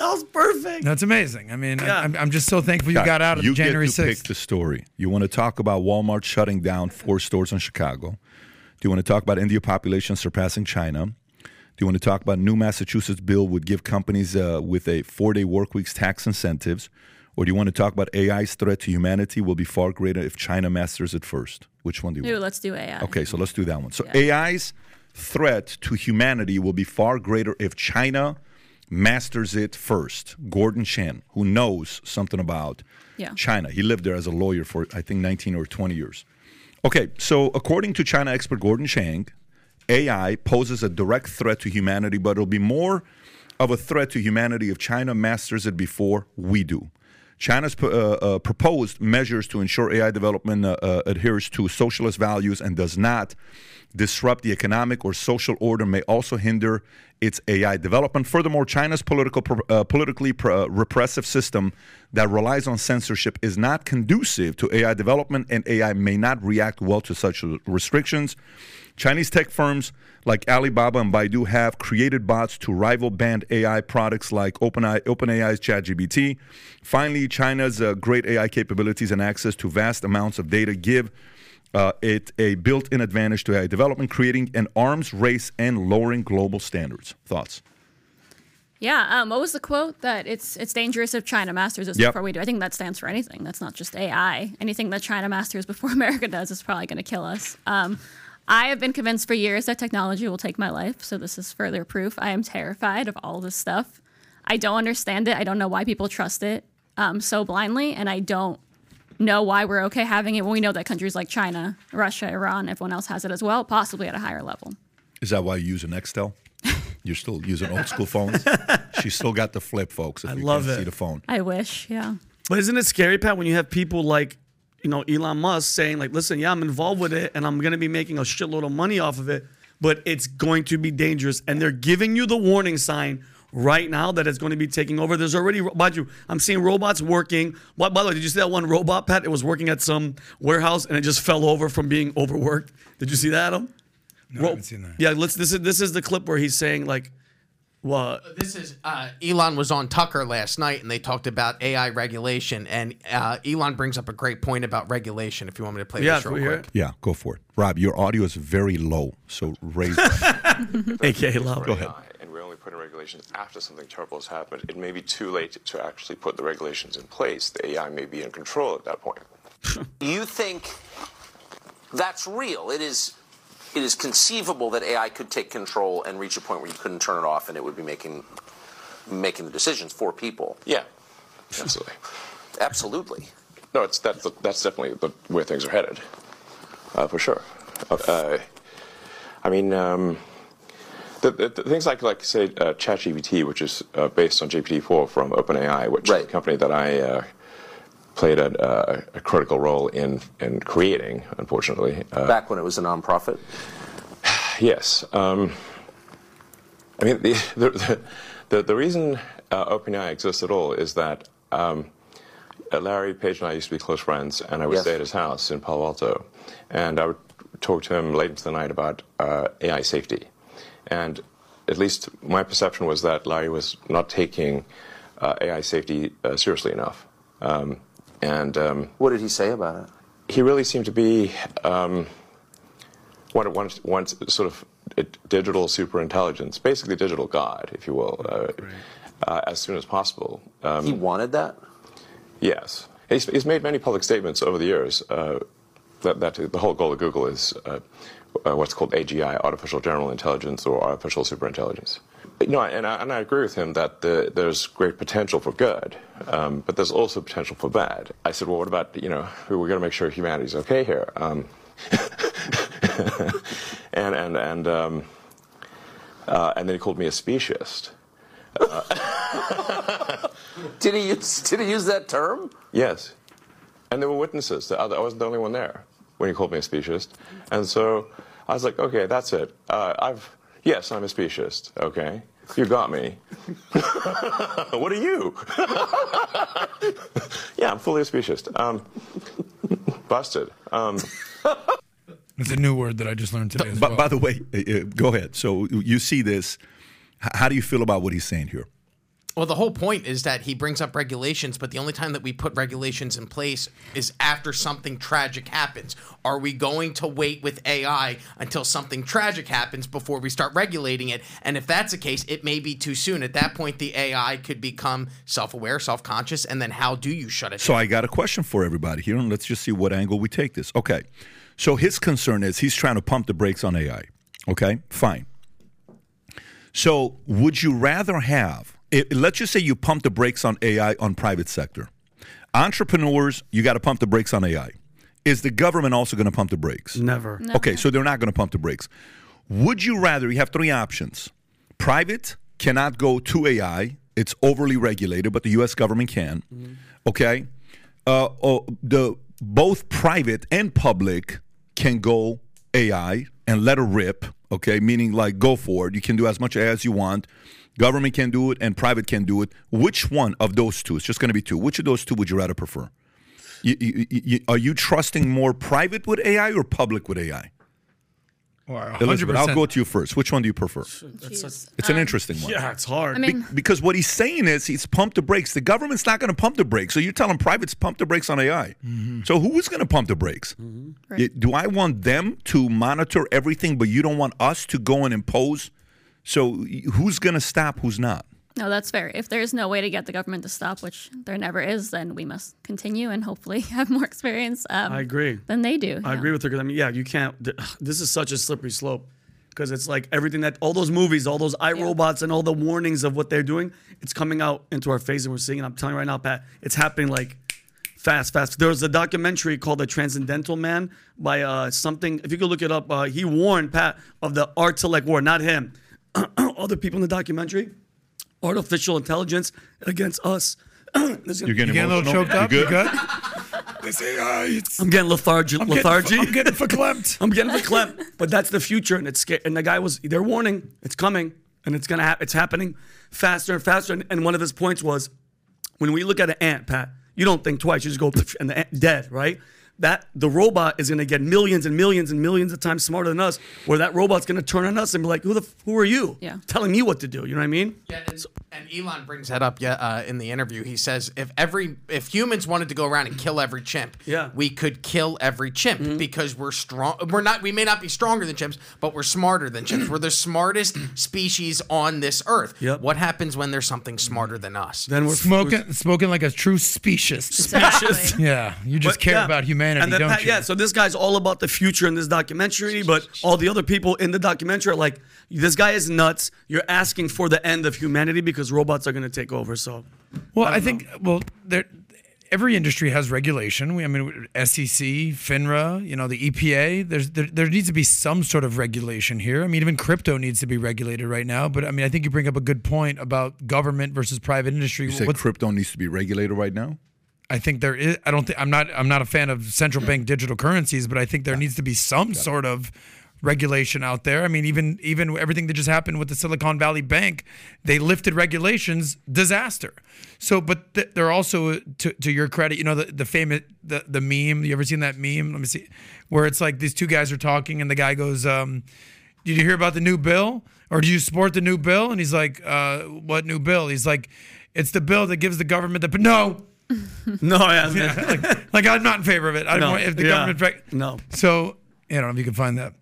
that was perfect. That's amazing. I mean, Yeah. I, I'm, I'm just so thankful you got out of you the January get to sixth. pick the story. You want to talk about Walmart shutting down four stores in Chicago? Do you want to talk about India population surpassing China? Do you want to talk about new Massachusetts bill would give companies uh, with a four-day work weeks tax incentives? Or do you want to talk about A I's threat to humanity will be far greater if China masters it first? Which one do you Ooh, want? let's do A I. Okay, so let's do that one. So Yeah. A I's threat to humanity will be far greater if China masters it first. Gordon Chen, who knows something about Yeah. China. He lived there as a lawyer for, I think, nineteen or twenty years. Okay, so according to China expert Gordon Chang, A I poses a direct threat to humanity, but it'll be more of a threat to humanity if China masters it before we do. China's uh, uh, proposed measures to ensure A I development uh, uh, adheres to socialist values and does not disrupt the economic or social order may also hinder its A I development. Furthermore, China's political, uh, politically uh, repressive system that relies on censorship is not conducive to A I development, and A I may not react well to such restrictions. Chinese tech firms like Alibaba and Baidu have created bots to rival banned A I products like OpenAI, OpenAI's ChatGPT. Finally, China's uh, great A I capabilities and access to vast amounts of data give uh, it a built-in advantage to A I development, creating an arms race and lowering global standards. Thoughts? Yeah. Um, what was the quote? That it's it's dangerous if China masters this Yep. before we do. I think that stands for anything. That's not just A I. Anything that China masters before America does is probably going to kill us. Um, I have been convinced for years that technology will take my life, so this is further proof. I am terrified of all this stuff. I don't understand it. I don't know why people trust it um, so blindly, and I don't know why we're okay having it when we know that countries like China, Russia, Iran, everyone else has it as well, possibly at a higher level. Is that why you use an Nextel? You're still using old school phones? She's still got the flip, folks, if I you love can't it. see the phone. I wish, yeah. But isn't it scary, Pat, when you have people like, you know, Elon Musk saying like, listen, yeah, I'm involved with it and I'm going to be making a shitload of money off of it, but it's going to be dangerous. And they're giving you the warning sign right now that it's going to be taking over. There's already, mind you, I'm seeing robots working. By, by the way, did you see that one robot, Pat? It was working at some warehouse and it just fell over from being overworked. Did you see that, Adam? No, I haven't seen that. Yeah, let's. This is this is the clip where he's saying like, what? This is uh, Elon was on Tucker last night, and they talked about A I regulation. And uh, Elon brings up a great point about regulation. If you want me to play Yeah, this real can we hear quick, Yeah, go for it. Rob, your audio is very low, so raise it. A K A loud. Go ahead. And we're only putting regulations after something terrible has happened. It may be too late to actually put the regulations in place. The A I may be in control at that point. You think that's real? It is. It is conceivable that A I could take control and reach a point where you couldn't turn it off, and it would be making making the decisions for people. Yeah, absolutely. Absolutely. No, it's that's that's definitely the, where things are headed, uh, for sure. Uh, I mean, um, the, the, the things like like say uh, ChatGPT, which is uh, based on G P T four from OpenAI, which Right. is a company that I uh, played a, uh, a critical role in in creating. Unfortunately, uh, Back when it was a nonprofit. yes. Um, I mean, the the the, the reason uh, OpenAI exists at all is that. Um, Uh, Larry Page and I used to be close friends, and I would Yes. stay at his house in Palo Alto, and I would talk to him late into the night about uh, A I safety. And at least my perception was that Larry was not taking uh, A I safety uh, seriously enough. Um, and um, What did he say about it? he really seemed to be um, one, one, one sort of a digital superintelligence, basically digital God, if you will, uh, uh, as soon as possible. Um, He wanted that? Yes. He's, he's made many public statements over the years uh, that, that the whole goal of Google is uh, uh, what's called A G I, Artificial General Intelligence, or Artificial Superintelligence. You know, and I, and I agree with him that the, there's great potential for good, um, but there's also potential for bad. I said, well, what about, you know, we're going to make sure humanity's okay here. Um, and and, and, um, uh, and then he called me a speciesist. Did he use, did he use that term? Yes. And there were witnesses. I wasn't the only one there when he called me a speciesist. And so I was like, okay, that's it. Uh, I've, yes, I'm a speciesist. Okay. You got me. What are you? Yeah, I'm fully a speciesist. Um, busted. Um, It's a new word that I just learned today as But well. by the way, uh, uh, go ahead. So you see this. H- How do you feel about what he's saying here? Well, the whole point is that he brings up regulations, but the only time that we put regulations in place is after something tragic happens. Are we going to wait with A I until something tragic happens before we start regulating it? And if that's the case, it may be too soon. At that point, the A I could become self-aware, self-conscious, and then how do you shut it So down? I got a question for everybody here, and let's just see what angle we take this. Okay, so his concern is he's trying to pump the brakes on A I. Okay, fine. So would you rather have, it, let's just say you pump the brakes on A I on private sector. Entrepreneurs, you got to pump the brakes on A I. Is the government also going to pump the brakes? Never. No. Okay, so they're not going to pump the brakes. Would you rather, you have three options. Private cannot go to A I. It's overly regulated, but the U S government can. Mm-hmm. Okay? Uh, oh, the both private and public can go A I and let her rip, okay? Meaning like go for it. You can do as much as you want. Government can do it and private can do it. Which one of those two? It's just going to be two. Which of those two would you rather prefer? You, you, you, are you trusting more private with A I or public with A I? Or Elizabeth, I'll go to you first. Which one do you prefer? Jeez. It's an interesting one. Yeah, it's hard. I mean, Because what he's saying is he's pumped the brakes. The government's not going to pump the brakes. So you're telling privates pump the brakes on A I. Mm-hmm. So who is going to pump the brakes? Mm-hmm. Right. Do I want them to monitor everything, but you don't want us to go and impose? So who's going to stop, who's not? no, that's fair. If there's no way to get the government to stop, which there never is, then we must continue and hopefully have more experience um, I agree. than they do. I yeah. agree with her because I mean, yeah, you can't. This is such a slippery slope because it's like everything that all those movies, all those iRobots, and all the warnings of what they're doing, it's coming out into our face and we're seeing. And I'm telling you right now, Pat, it's happening like fast, fast. There was a documentary called "The Transcendental Man" by uh, something. If you could look it up, uh, he warned Pat of the Artilect war, not him. Other people in the documentary, artificial intelligence against us. You're getting, You getting a little emotional? choked up? You You good? good? This A I, it's, I'm getting lethargy. I'm lethargy. Getting, I'm getting verklempt. I'm getting verklempt. But that's the future, and it's scary. And the guy was, they're warning, it's coming, and it's gonna happen. It's happening faster and faster. And, and one of his points was, when we look at an ant, Pat, you don't think twice. You just go, and the ant dead, right? That the robot is gonna get millions and millions and millions of times smarter than us. Where that robot's gonna turn on us and be like, "Who the f- who are you? Yeah. Telling me what to do?" You know what I mean? Yeah, and, and Elon brings that up yeah, uh, in the interview. He says if every if humans wanted to go around and kill every chimp, Yeah. we could kill every chimp Mm-hmm. because we're strong. We're not. We may not be stronger than chimps, but we're smarter than chimps. We're the smartest species on this earth. Yep. What happens when there's something smarter than us? Then we're Smoking, spoken like a true specious. Exactly. Yeah, you just But, care yeah. about humanity, And then, don't Pat, you? Yeah, so this guy's all about the future in this documentary, but all the other people in the documentary are like, this guy is nuts. You're asking for the end of humanity because robots are going to take over. So, Well, I, think well, there, every industry has regulation. We, I mean, S E C, FINRA, you know, the E P A. There's there, there needs to be some sort of regulation here. I mean, even crypto needs to be regulated right now. But I mean, I think you bring up a good point about government versus private industry. You say What's- crypto needs to be regulated right now? I think there is. I don't think I'm not. I'm not a fan of central bank digital currencies, but I think there needs to be some sort of regulation out there. I mean, even even everything that just happened with the Silicon Valley Bank, they lifted regulations, disaster. So, but th- they're also to to your credit, you know, the the famous the the meme. You ever seen that meme? Let me see, where it's like these two guys are talking, and the guy goes, um, "Did you hear about the new bill, or do you support the new bill?" And he's like, uh, "What new bill?" He's like, "It's the bill that gives the government the no." no, yeah, Yeah, like, like I'm not in favor of it. I don't No, want if the yeah, government. Rec- no. So I don't know if you can find that.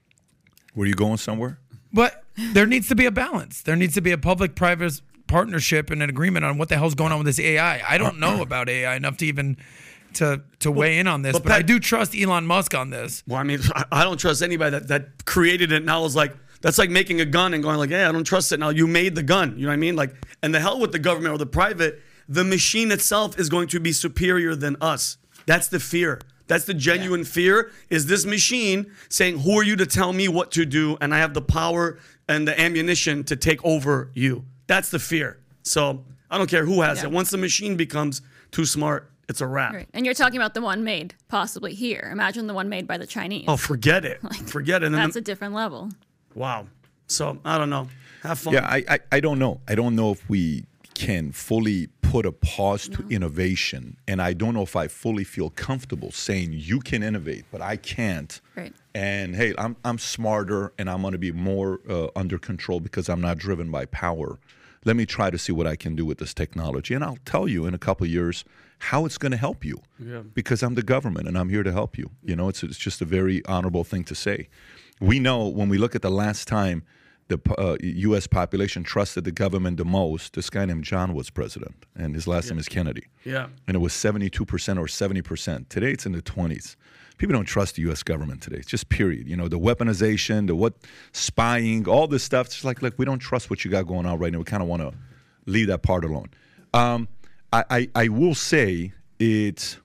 Were you going somewhere? But there needs to be a balance. There needs to be a public-private partnership and an agreement on what the hell's going on with this A I. I don't know about A I enough to even to to weigh in on this, but but, I Pat- do trust Elon Musk on this. Well, I mean, I, I don't trust anybody that, that created it now is like, that's like making a gun and going like, hey, I don't trust it now. You made the gun. You know what I mean? Like, and the hell with the government or the private, the machine itself is going to be superior than us. That's the fear. That's the genuine yeah. fear, is this machine saying, who are you to tell me what to do? And I have the power and the ammunition to take over you. That's the fear. So I don't care who has Yeah. it. Once the machine becomes too smart, it's a wrap. Right. And you're talking about the one made possibly here. Imagine the one made by the Chinese. Oh, forget it. forget it. And That's then, a different level. wow. So I don't know. Have fun. Yeah, I, I, I don't know. I don't know if we can fully put a pause to innovation. And I don't know if I fully feel comfortable saying you can innovate, but I can't. Right. And hey, I'm I'm smarter and I'm going to be more uh, under control because I'm not driven by power. let me try to see what I can do with this technology. And I'll tell you in a couple of years how it's going to help you Yeah. because I'm the government and I'm here to help you. You know, it's, it's just a very honorable thing to say. We know when we look at the last time the uh, U S population trusted the government the most, this guy named John was president, and his last name is Kennedy. Yeah. And it was seventy-two percent or seventy percent. Today it's in the twenties. People don't trust the U S government today. It's just period. You know, the weaponization, the what, spying, all this stuff. It's like, like we don't trust what you got going on right now. We kind of want to leave that part alone. Um, I, I, I will say it's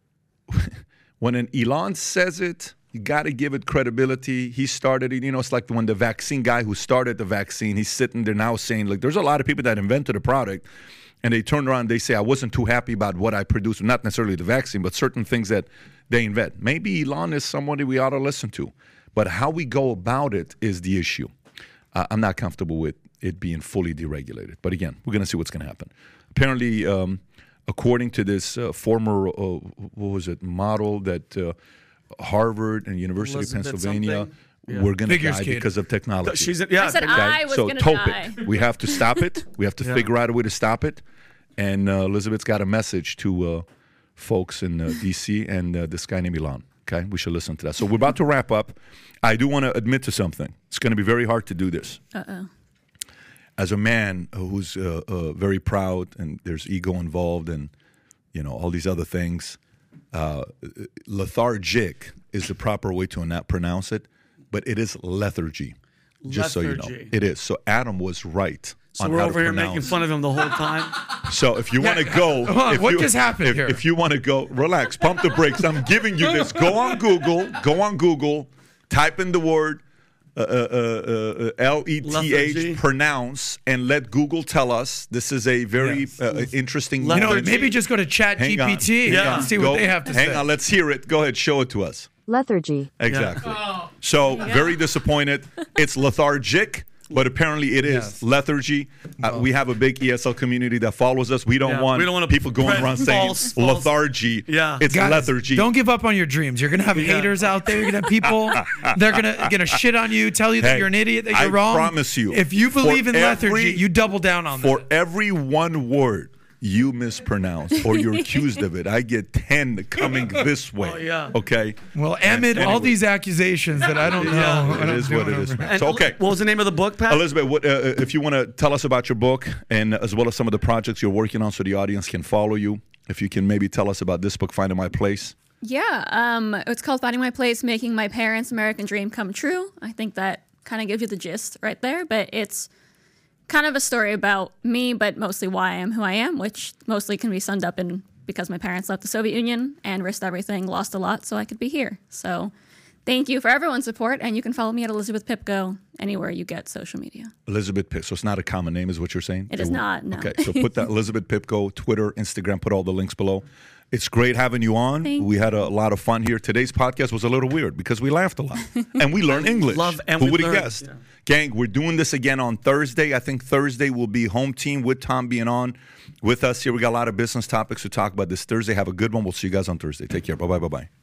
when an Elon says it, you got to give it credibility. He started it. You know, it's like when the vaccine guy who started the vaccine, he's sitting there now saying, like, there's a lot of people that invented a product, and they turn around and they say, I wasn't too happy about what I produced. Not necessarily the vaccine, but certain things that they invent. Maybe Elon is somebody we ought to listen to. But how we go about it is the issue. Uh, I'm not comfortable with it being fully deregulated. But again, we're going to see what's going to happen. Apparently, um, according to this uh, former, uh, what was it, model that uh, Harvard and University Elizabeth of Pennsylvania, something. Yeah. we're going to Figure die skating. because of technology. She's yeah. I said okay. I was so gonna tope die. it. We have to stop it. We have to Yeah. figure out a way to stop it. And uh, Elizabeth's got a message to uh, folks in uh, D C and uh, this guy named Elon. Okay, we should listen to that. So we're about to wrap up. I do want to admit to something. It's going to be very hard to do this. Uh-oh. As a man who's uh, uh, very proud, and there's ego involved, and you know all these other things, uh, lethargic is the proper way to not pronounce it, but it is lethargy. Just so you know, Lethargy. it is. So Adam was right. So on we're how over to here pronounce. making fun of him the whole time. So if you want to go, Hold on, if what you, just happened if, here? If you want to go, relax, pump the brakes. I'm giving you this. Go on Google. Go on Google. Type in the word uh, uh, uh, uh, L E T Lethargy. H, pronounce, and let Google tell us. This is a very Yes. uh, interesting. You know, Lethargy. maybe just go to Chat Hang on. G P T Hang Yeah. on. and see Go- what they have to hang say. on. Let's hear it. Go ahead. Show it to us. Lethargy. Exactly. So very disappointed. It's lethargic, but apparently it is Yes. lethargy. Uh, we have a big E S L community that follows us. We don't Yeah, want we don't wanna people going spread around saying false- false- lethargy. Yeah. It's Guys, lethargy. don't give up on your dreams. You're gonna have Yeah. haters out there. You're gonna have people. They're gonna gonna shit on you, tell you that Hey, you're an idiot, that I you're wrong. promise you, If you for believe in lethargy, every- you double down on For that. every one word you mispronounce or you're accused of it, I get ten coming this way. Oh, yeah. Okay? Well, amid all anyway. these accusations that I don't know. Yeah, I It don't is do what it is, over. man. And So, okay. What was the name of the book, Pat? Elizabeth, what, uh, if you want to tell us about your book and as well as some of the projects you're working on so the audience can follow you, if you can maybe tell us about this book, Finding My Place. Yeah, um, it's called Finding My Place, Making My Parents' American Dream Come True. I think that kind of gives you the gist right there, but it's kind of a story about me, but mostly why I am who I am, which mostly can be summed up in because my parents left the Soviet Union and risked everything, lost a lot, so I could be here. So thank you for everyone's support, and you can follow me at Elizabeth Pipko anywhere you get social media. Elizabeth Pipko. So it's not a common name, is what you're saying? It is not, no. Okay, so put that Elizabeth Pipko, Twitter, Instagram, put all the links below. It's great having you on. Thank we had a lot of fun here. Today's podcast was a little weird because we laughed a lot and we learned English. Love- and Who we would have learned, guessed? yeah. Gang, we're doing this again on Thursday. I think Thursday will be home team with Tom being on with us here. We got a lot of business topics to talk about this Thursday. Have a good one. We'll see you guys on Thursday. Take care. Bye-bye. Bye-bye.